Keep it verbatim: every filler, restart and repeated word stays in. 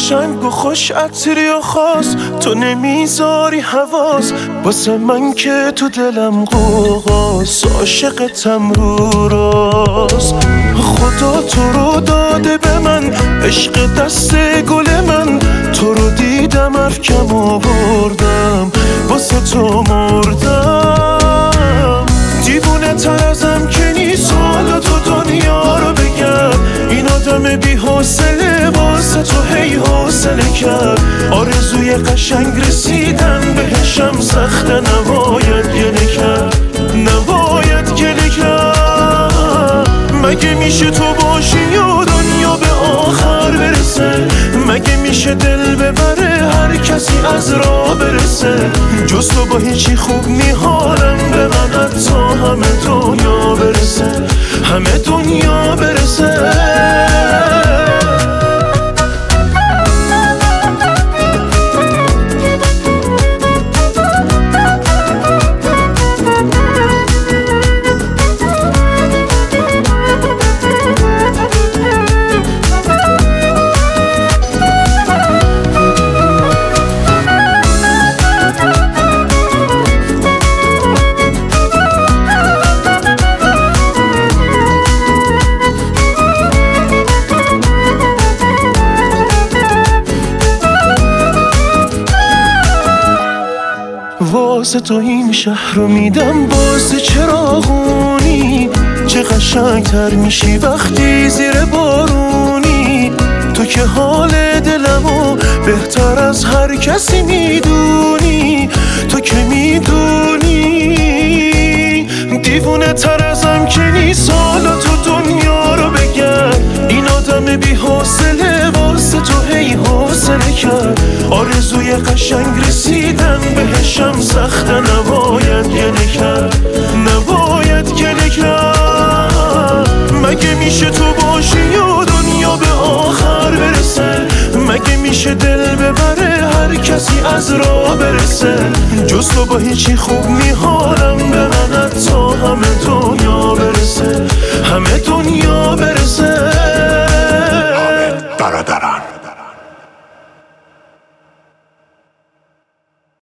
قشنگ و خوش عطری و خاص تو نمیذاری حواس واسه من که تو دلم قوقاس عاشقتم رو راست خدا تو رو داده به من عشق دست گل من تو رو دیدم افکم آوردم واسه تو مردم دیوونه تر ازم که نیست حالا تو دنیا رو بگم این آدم بی حوصله واسه تو هی حوصله کرد آرزوی قشنگ رسیدن بهشم سخته نباید گله کرد نباید گله کرد مگه میشه تو باشی و دنیا به آخر برسه مگه میشه دل ببره هر کسی از راه برسه جز تو با هیچی خوب میحالم به من حتی همه دنیا برسه همه دنیا برسه واسه تو این شهر رو میدم واسه چراغونی چه قشنگتر میشی وقتی زیر بارونی تو که حال دلمو بهتر از هر کسی میدونی تو که میدونی دیوونه تر ازم که نیست حالا تو دنیا رو بگرد این آدم بی حوصله واسه تو هی حوصله کرد آرزوی قشنگ رسیدن بهشم سخته نباید گله کرد نباید گله کرد مگه میشه تو باشی و دنیا به آخر برسه مگه میشه دل ببره هر کسی از راه برسه جز تو با هیچی خوب میحالم به من حتی همه دنیا برسه همه دنیا برسه